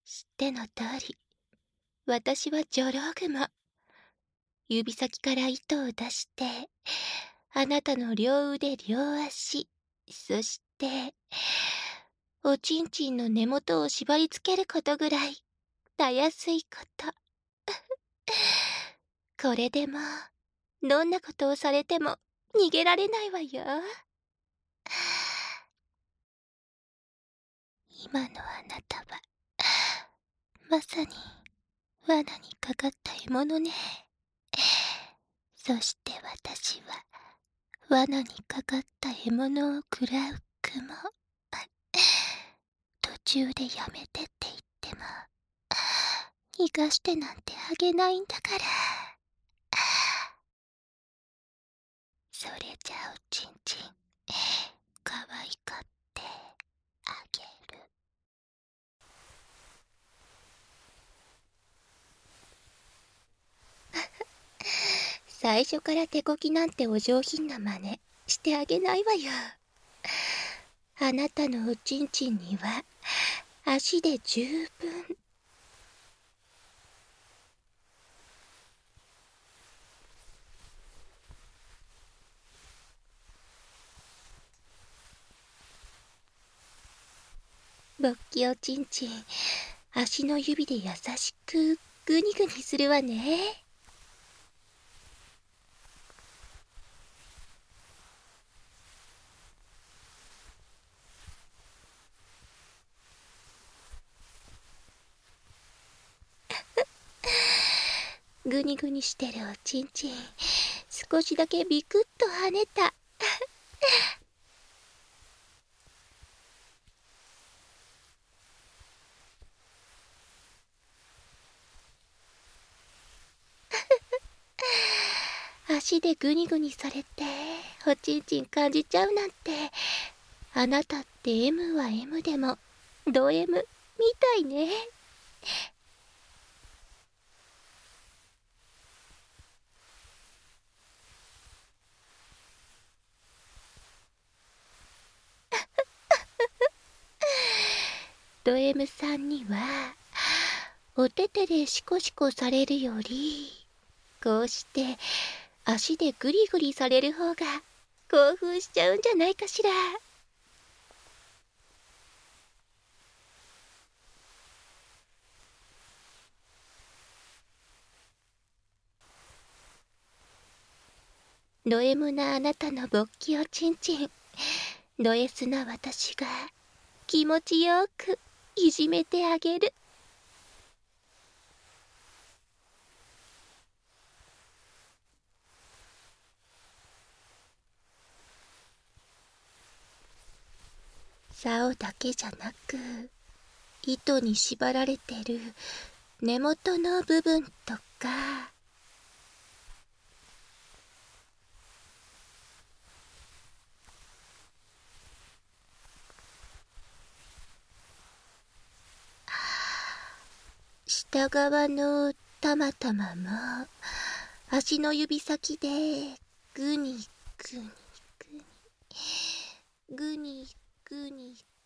知っての通り、私はジョロウグモ。指先から糸を出して、あなたの両腕両足、そして、おちんちんの根元を縛り付けることぐらい、たやすいこと。これでも、どんなことをされても逃げられないわよ。今のあなたは、まさに、罠にかかった獲物ね。そして私は、罠にかかった獲物を食らう雲。途中でやめてって言っても、逃がしてなんてあげないんだから。それじゃあおちんちん、可愛がってあげる。最初から手こきなんてお上品な真似してあげないわよ。あなたのおちんちんには足で十分。ぼっきおちんちん、足の指で優しくグニグニするわね。グニグニしてるおちんちん、少しだけビクッと跳ねた。足でグニグニされておちんちん感じちゃうなんて、あなたって M は M でもド M みたいね。ド M さんにはお手手でシコシコされるより、こうして足でグリグリされる方が興奮しちゃうんじゃないかしら。ド M なあなたの勃起おちんちん、ド S な私が気持ちよくいじめてあげる。竿だけじゃなく、糸に縛られてる根元の部分とか、下側のたまたまも足の指先でグニグニグニグニグニ